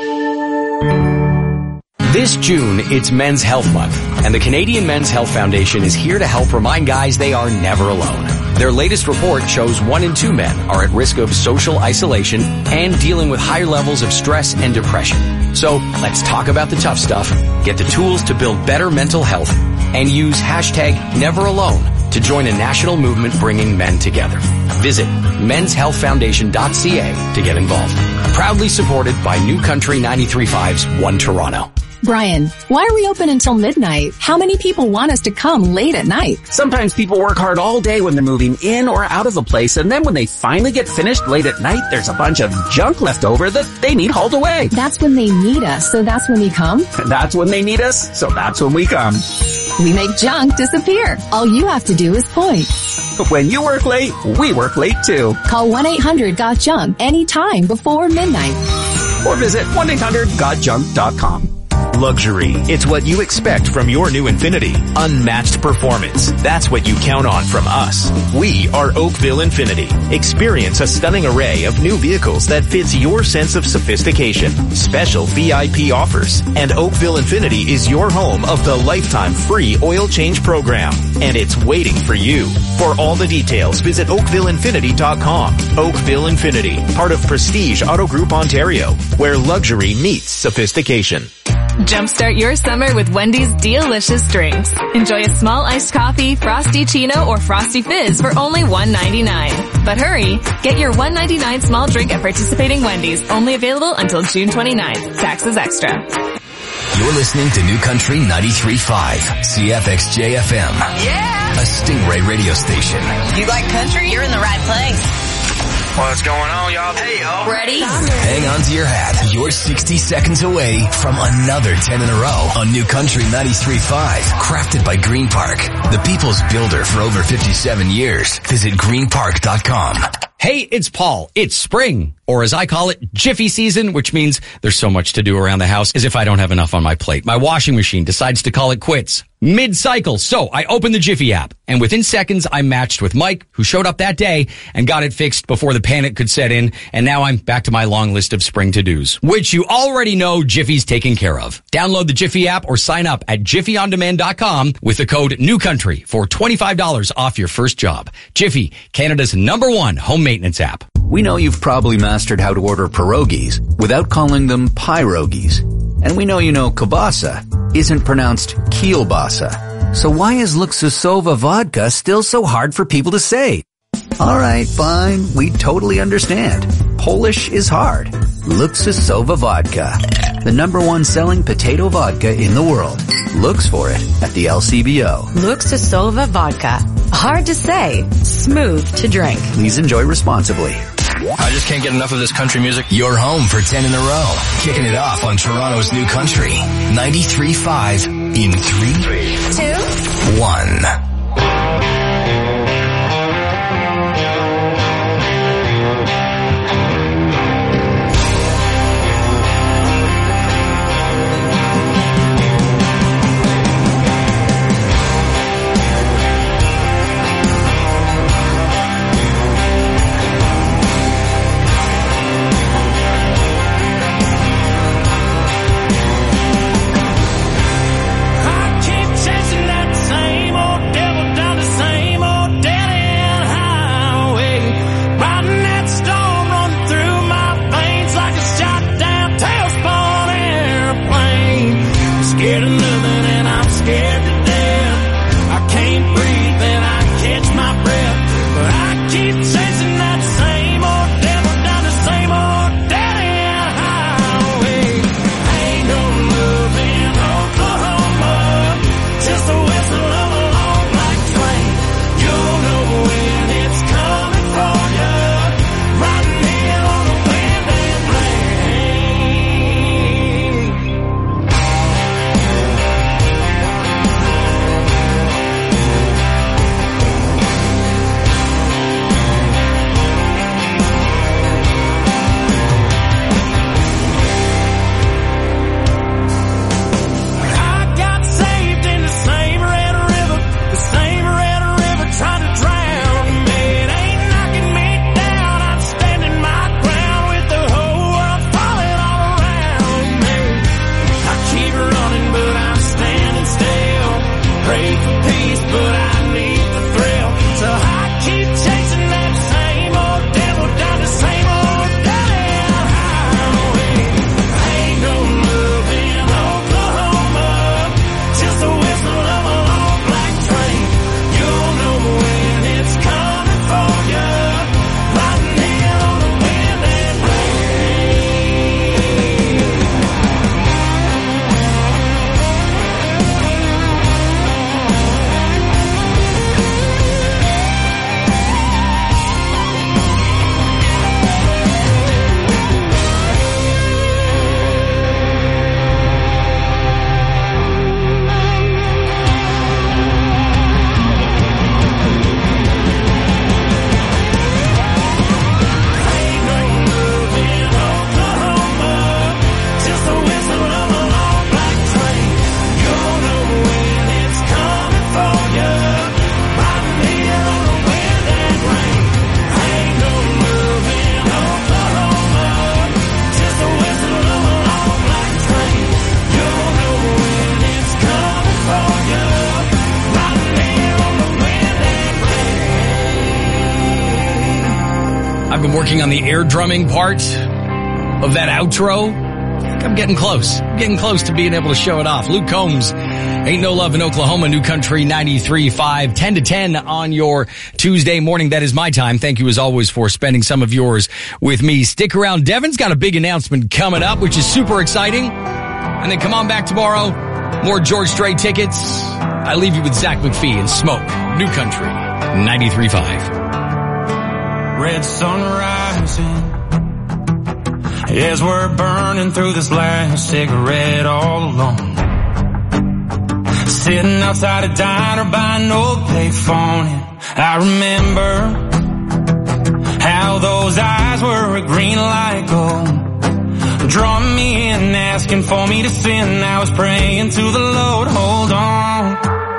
This June, it's Men's Health Month, and the Canadian Men's Health Foundation is here to help remind guys they are never alone. Their latest report shows one in two men are at risk of social isolation and dealing with higher levels of stress and depression. So let's talk about the tough stuff, get the tools to build better mental health, and use hashtag never alone to join a national movement bringing men together. Visit men's health foundation dot c a to get involved. Proudly supported by New Country ninety-three point five's One Toronto. Brian, why are we open until midnight? How many people want us to come late at night? Sometimes people work hard all day when they're moving in or out of a place, and then when they finally get finished late at night, there's a bunch of junk left over that they need hauled away. That's when they need us, so that's when we come? That's when they need us, so that's when we come. We make junk disappear. All you have to do is point. When you work late, we work late too. Call one eight hundred got junk anytime before midnight. Or visit one eight hundred got junk dot com. Luxury. It's what you expect from your new Infiniti. Unmatched performance. That's what you count on from us. We are Oakville Infiniti. Experience a stunning array of new vehicles that fits your sense of sophistication. Special V I P offers. And Oakville Infiniti is your home of the lifetime free oil change program. And it's waiting for you. For all the details, visit oakville infinity dot com. Oakville Infiniti, part of Prestige Auto Group Ontario, where luxury meets sophistication. Jumpstart your summer with Wendy's delicious drinks. Enjoy a small iced coffee, frosty chino, or frosty fizz for only one ninety-nine. But hurry, get your one ninety-nine small drink at participating Wendy's. Only available until June twenty-ninth. Taxes extra. You're listening to New Country ninety-three point five, C F X J F M. Yeah! A Stingray radio station. You like country? You're in the right place. What's going on, y'all? Hey, y'all. Ready? Hang on to your hat. You're sixty seconds away from another ten in a row on New Country ninety-three point five. Crafted by Green Park, the people's builder for over fifty-seven years. Visit green park dot com. Hey, it's Paul. It's spring, or as I call it, Jiffy season, which means there's so much to do around the house as if I don't have enough on my plate. My washing machine decides to call it quits mid-cycle. So I opened the Jiffy app, and within seconds, I matched with Mike, who showed up that day and got it fixed before the panic could set in. And now I'm back to my long list of spring to-dos, which you already know Jiffy's taken care of. Download the Jiffy app or sign up at jiffy on demand dot com with the code NEWCOUNTRY for twenty-five dollars off your first job. Jiffy, Canada's number one home maintenance app. We know you've probably mastered how to order pierogies without calling them pyrogies. And we know you know kielbasa isn't pronounced kielbasa. So why is Luksusova vodka still so hard for people to say? Alright, fine, we totally understand. Polish is hard. Luksusova vodka, the number one selling potato vodka in the world. Looks for it at the L C B O. Luksusova vodka. Hard to say, smooth to drink. Please enjoy responsibly. I just can't get enough of this country music. You're home for ten in a row. Kicking it off on Toronto's New Country. ninety-three point five in three, two, one. Chasing that same old devil. I've been working on the air drumming part of that outro. I think I'm getting close. I'm getting close to being able to show it off. Luke Combs, Ain't No Love in Oklahoma, New Country ninety-three point five, ten to ten on your Tuesday morning. That is my time. Thank you as always for spending some of yours with me. Stick around. Devin's got a big announcement coming up, which is super exciting. And then come on back tomorrow. More George Strait tickets. I leave you with Zach McPhee and Smoke, New Country ninety-three point five. Red sun rising as we're burning through this last cigarette all alone. Sitting outside a diner by an old payphone, and I remember how those eyes were a green light gold, drawing me in, asking for me to sin. I was praying to the Lord, hold on,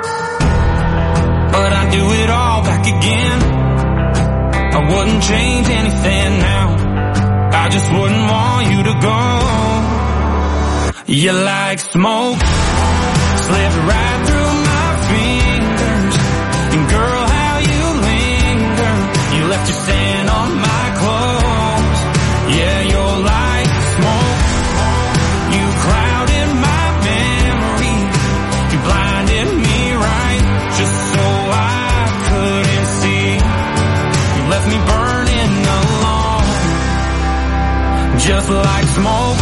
but I'd do it all back again. I wouldn't change anything now. I just wouldn't want you to go. You like smoke, slipped right through my fingers. And girl, how you linger. You left your scent on my clothes. Yeah, you're like smoke. You clouded my memory. You blinded me right, just so I couldn't see. You left me burning alone, just like smoke.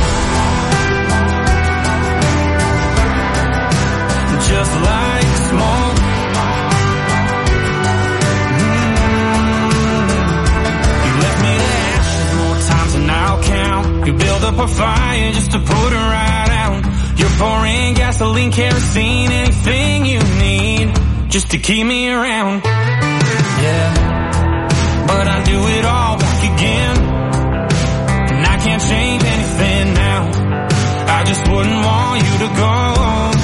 Just like smoke. Mm-hmm. You left me to ashes more times than I'll count. You build up a fire just to put it right out. You're pouring gasoline, kerosene, anything you need just to keep me around. Yeah, but I do it all back again, and I can't change anything now. I just wouldn't want you to go.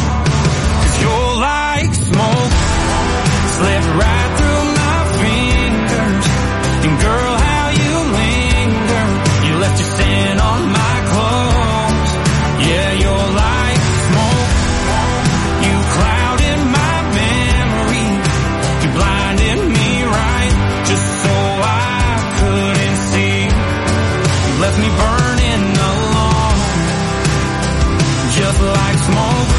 Slipped right through my fingers. And girl, how you linger. You left your scent on my clothes. Yeah, you're like smoke. You clouded my memory. You blinded me right, just so I couldn't see. You left me burning alone, just like smoke.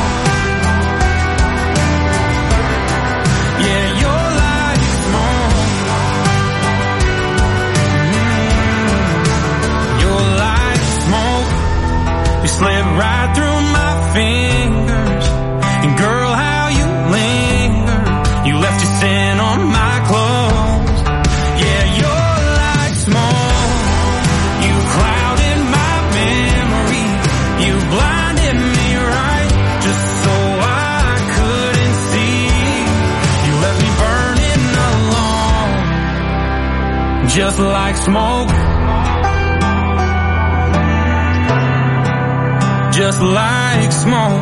Slip right through my fingers. And girl, how you linger. You left your scent on my clothes. Yeah, you're like smoke. You clouded my memory. You blinded me right, just so I couldn't see. You left me burning alone, just like smoke. Just like smoke.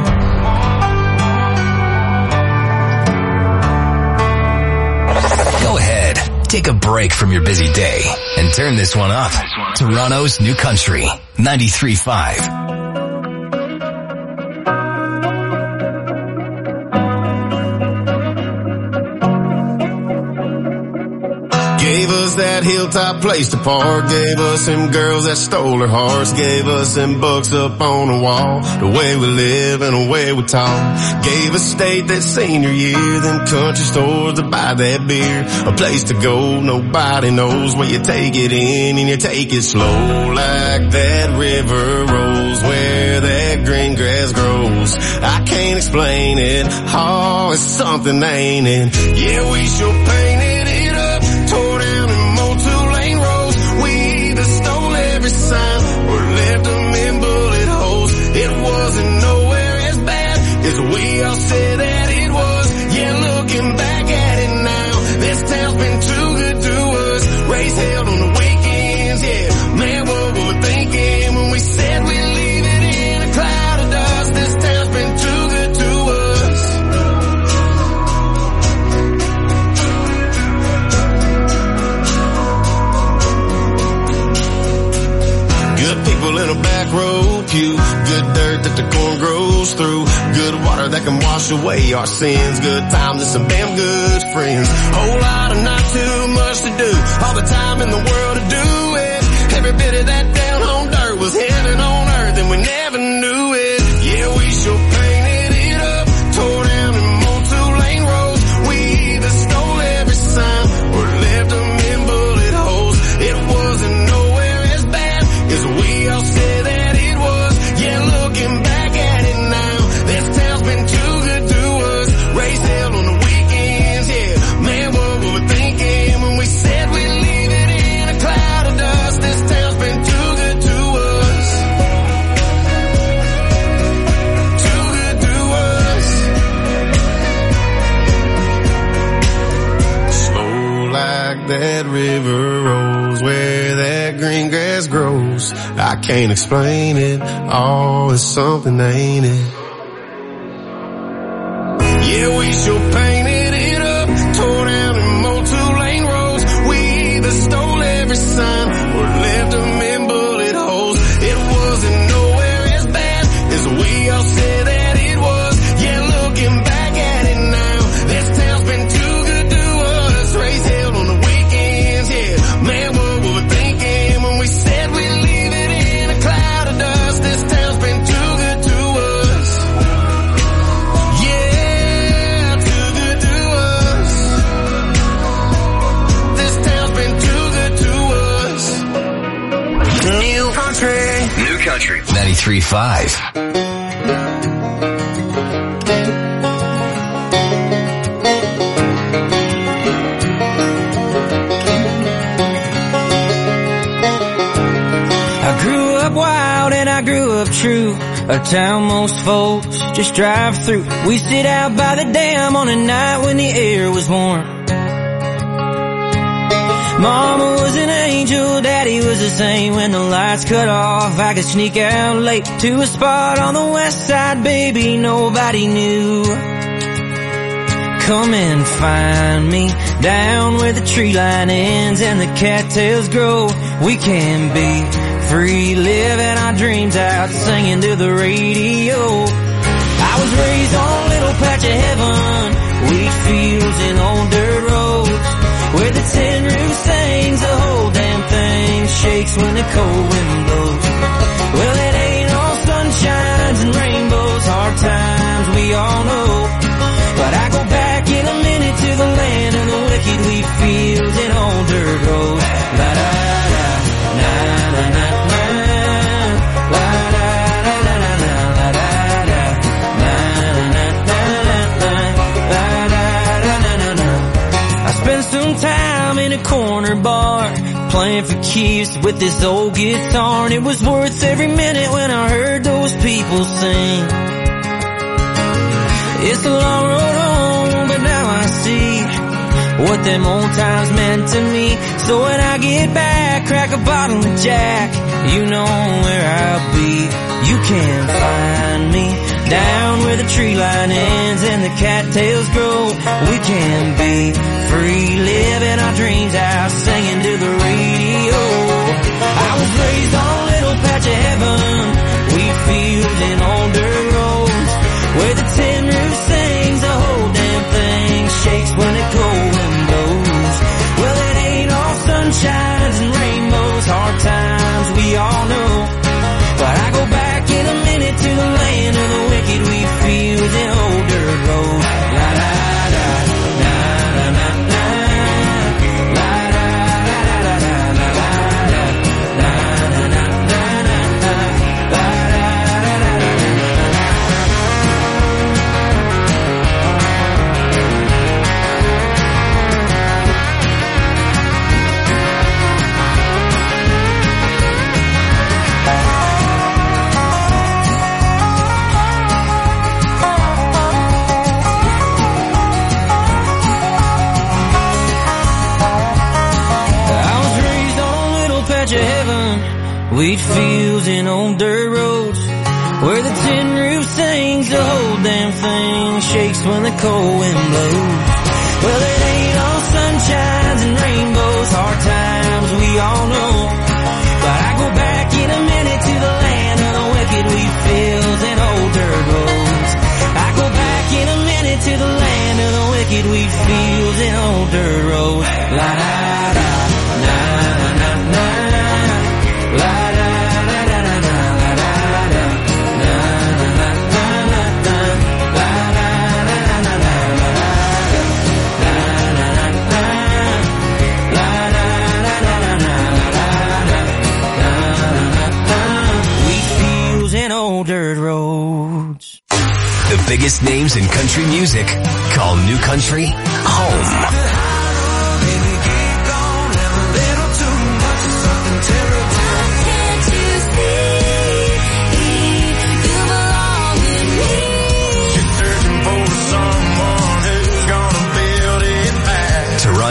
Go ahead, take a break from your busy day and turn this one up. Toronto's New Country ninety-three point five. Gave us that hilltop place to park. Gave us them girls that stole our hearts. Gave us them books up on the wall. The way we live and the way we talk. Gave us state that senior year. Them country stores to buy that beer. A place to go, nobody knows where you take it in and you take it slow. Like that river rolls where that green grass grows. I can't explain it. Oh, it's something, ain't it? Yeah, we sure painted it up. Tore down and mowed two-lane roads. We either stole every sign or left them in bullet holes. It wasn't nowhere as bad as we all said that it was. Yeah, looking back at it now, this town's been too good to us. Race held on the weekends, yeah. Man, what were we thinking when we said we'd leave it in a cloud of dust? This town's been too good to us. Good people in a back row pew. Good dirt that the corn grows through. Good water that can wash away our sins. Good times and some damn good friends. Whole lot of not too much to do. All the time in the world to do river rolls, where that green grass grows. I can't explain it, oh, it's something, ain't it? Yeah, we sure painted it up, tore down and mowed two-lane roads. We either stole every sign or left them in bullet holes. It wasn't nowhere as bad as we all said that it was. Yeah, looking back at it now, this town's been too good to us. Race held on the weekends, yeah. Man, what were we thinking when we said we'd leave it in a cloud of dust? This town's been too good to us. Yeah, too good to us. This town's been too good to us. New country. New country. ninety-three point five. I grew up wild and I grew up true. A town most folks just drive through. We sit out by the dam on a night when the air was warm. Mama was an angel, Daddy was the same. When the lights cut off, I could sneak out late to a spot on the west side, baby, nobody knew. Come and find me down where the tree line ends and the cattails grow. We can be free, living our dreams out, singing to the radio. I was raised on a little patch of heaven, wheat fields and old dirt roads, where the tin roof sings, the whole damn thing shakes when the cold wind blows. Well, it ain't all sunshines and rainbows, hard times we all know. But I go back in a minute to the land of the wicked, wheat fields and old dirt roads. La da da, na na na na, la da da da da da, la da da, na na na na, la da da da da da. I spent some time in a corner bar, playing for keeps with this old guitar, and it was worth every minute when I heard those people sing. It's a long road home, but now I see what them old times meant to me. So when I get back, crack a bottle of Jack, you know where I'll be. You can find me down where the tree line ends and the cattails grow. We can be free, living our dreams out, singing to the radio. I was raised on a little patch of heaven, wheat fields and old dirt roads, where the tin roof sings, the whole damn thing shakes when the cold wind blows. Well, it ain't all sunshines and rainbows, hard times we all know. But I go back in a minute to the land of the wicked, wheat fields and old dirt roads. La da da, na na na na, la da da da da, la da da, na na na na na, la da da da da. Of heaven, wheat fields and old dirt roads, where the tin roof sings, the whole damn thing shakes when the cold wind blows. Well, it ain't all sunshines and rainbows, hard times we all know. But I go back in a minute to the land of the wicked, wheat fields and old dirt roads. I go back in a minute to the land of the wicked, wheat fields and old dirt roads. La da da, na na na na. La da da da da da, la da da, na na na na na, la da da da da da, la da da, na na na na, la da da da da da, la da da, wheat fields and old dirt roads. The biggest names in country music call New Country home.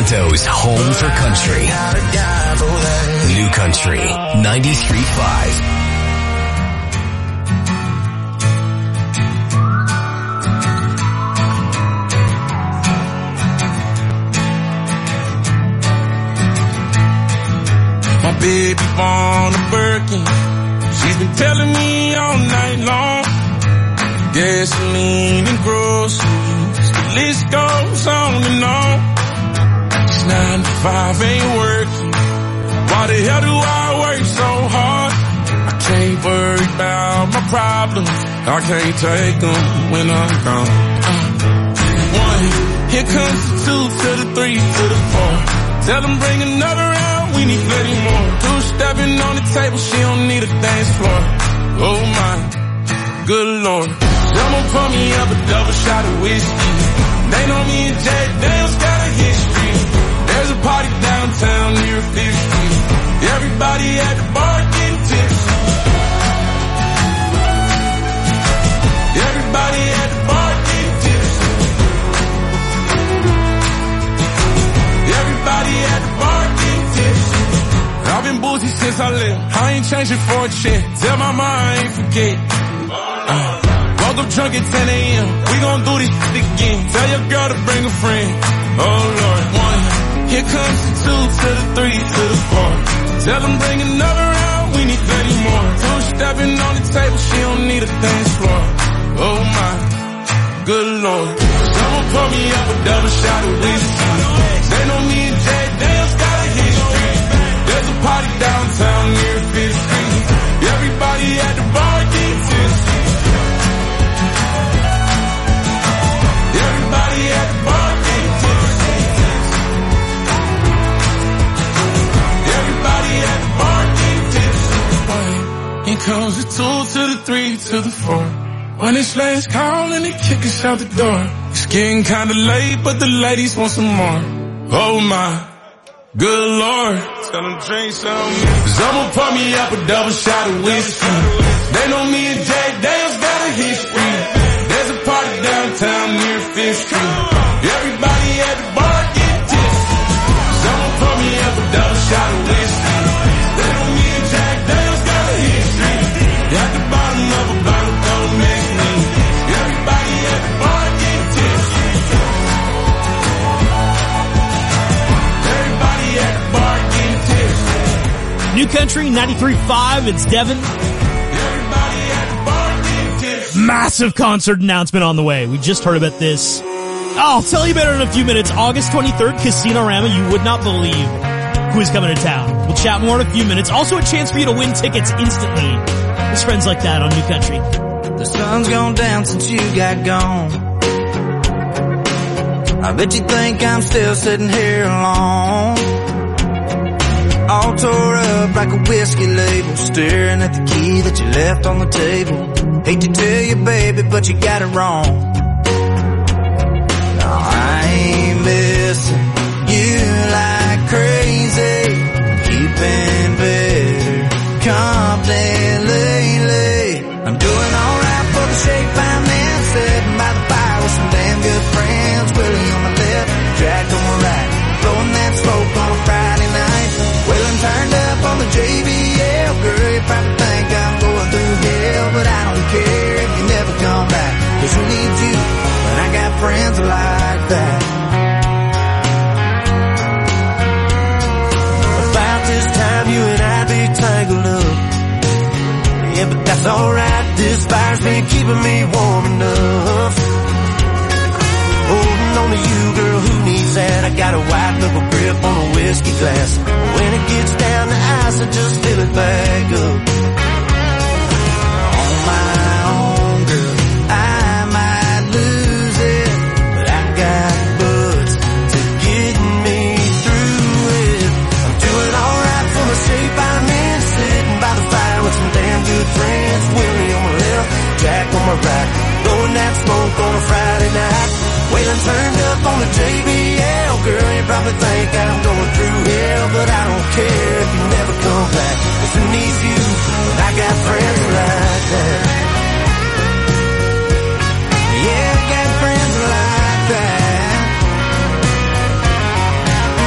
Toronto's home for country. New Country ninety-three point five. My baby born a Birkin. She's been telling me all night long. Gasoline and groceries, the list goes on and on. It's nine to five, ain't working. Why the hell do I work so hard? I can't worry about my problems. I can't take them when I'm gone. Uh, one, here comes the two to the three to the four. Tell them bring another round, we need plenty more. Two stepping on the table, she don't need a dance floor. Oh my, good Lord. Someone pour me up a double shot of whiskey. They know me and Jack Daniels got a history. There's a party downtown near Fifth Street. Everybody at the bar getting tipsy. Everybody at the bar getting tipsy. Everybody at the bar getting tipsy. I've been boozy since I left. I ain't changing for a check. Tell my mom I ain't forget. Uh. Woke up drunk at ten a.m. We gon' do this shit again. Tell your girl to bring a friend. Oh Lord. One. Here comes the two to the three to the four. Tell them bring another round. We need thirty more. Two stepping on the table. She don't need a dance floor. Oh my. Good Lord. Someone pour me up a double shot of whiskey. They know me and Jack Daniels got a history. There's a party downtown near Fifth Street. Everybody at the bar getting tipsy. Everybody at the bar getting tipsy. Everybody at the bar getting tipsy. Here comes the two to the three to the four. When it's last call and they kick us out the door. It's getting kinda late, but the ladies want some more. Oh my, good Lord. Tell them drink some. Someone pour me up a double shot of whiskey. They know me and Jack Daniels got a history. There's a party downtown near Fifth Street. Everybody at the bar get tipsy. Someone pour me up a double shot of whiskey. They know me and Jack Daniels got a history. At the bottom of a bottle, don't mix me. Everybody at the bar get tipsy. Everybody at the bar get tipsy. New Country ninety-three point five, it's Devin. Massive concert announcement on the way. We just heard about this. I'll tell you about it in a few minutes. August twenty-third, Casino-rama. You would not believe who is coming to town. We'll chat more in a few minutes. Also a chance for you to win tickets instantly. There's friends like that on New Country. The sun's gone down since you got gone. I bet you think I'm still sitting here alone, all tore up like a whiskey label, staring at the key that you left on the table. Hate to tell you, baby, but you got it wrong. No, I ain't missing you like crazy. You've been better company lately. I'm doing alright for the shape I'm in, sitting by the fire with some damn good friends. Willie on my left, Jack on my right, blowing that smoke on a Friday night. Waylon turned up on the J B L. Girl, you probably think I'm going through hell, but I don't care if you never come back. Cause who needs you when I got friends like that? About this time you and I be tangled up. Yeah, but that's alright. This fire's been keeping me warm enough. Holding on to you, girl, who needs that? I got a white knuckle grip on a whiskey glass. When it gets down to ice, I just fill it back up. On my own, girl, I might lose it, but I got buds to get me through it. I'm doing alright for the shape I'm in, sitting by the fire with some damn good friends. Willie on my left, Jack on my right, blowing that smoke on a Friday night. Waylon turned up on the J B L. Girl, you probably think I'm going through hell, but I don't care if you never come back. Cause who needs you when I got friends like that? Yeah, I got friends like that.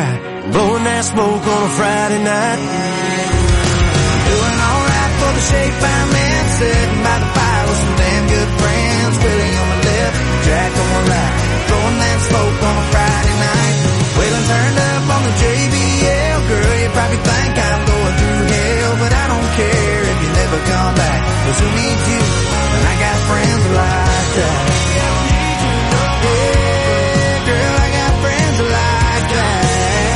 right. Blowing that smoke on a Friday night. Doing alright for the shape I'm in. Sitting by the fire with some damn good friends. Willie on my left, Jack on my right. Blowing that smoke on a Friday night. Waylon turned up on the J B L. Girl, you probably think I'm going through hell, but I don't care if you never come back. 'Cause who needs you? And I got friends like that. Yeah, girl, I got friends like that.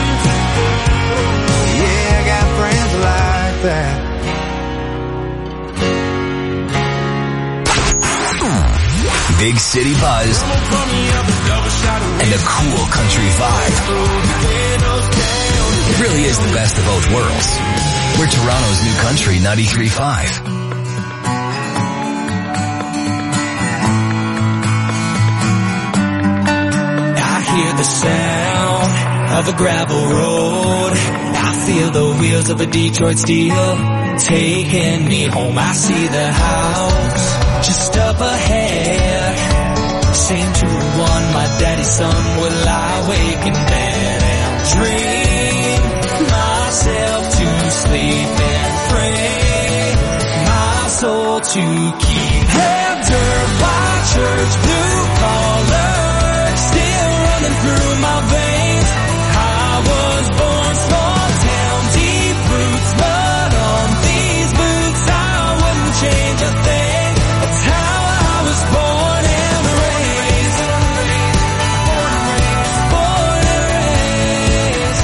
Yeah, I got friends like that. Big city buzz and a cool country vibe. It really is the best of both worlds. We're Toronto's new country, ninety-three point five. I hear the sound of a gravel road. I feel the wheels of a Detroit Steel taking me home. I see the house just up ahead. Same to one, my daddy's son would lie awake in bed and dream myself to sleep and pray my soul to keep. After white church, blue collar, still running through my veins. I was born small town, deep roots, but on these boots I wouldn't change a thing. That's how I was born and raised. Born and raised.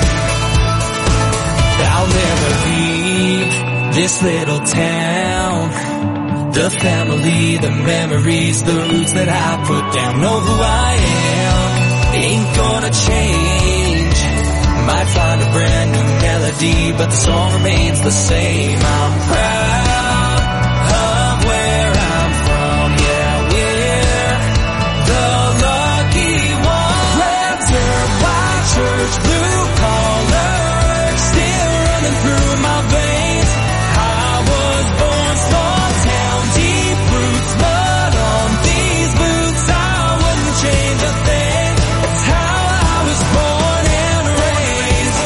I'll never leave this little town. The family, the memories, the roots that I put down. Know who I am, ain't gonna change. Might find a brand new melody, but the song remains the same. I'm proud of where I'm from, yeah, we're the lucky ones. Raptor, white church, blue collar, still running through my veins. I was born small town, deep roots, but on these boots I wouldn't change a thing. That's how I was born and raised.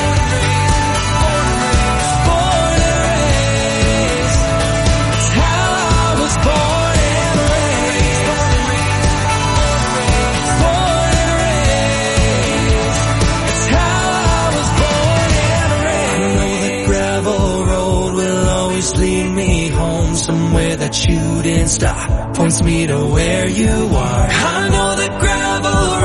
Born and raised. That's how I was born and raised. Born and raised. That's how I was born and raised. I know that gravel road will always lead me home, somewhere that you didn't stop, points me to where you are. I know that gravel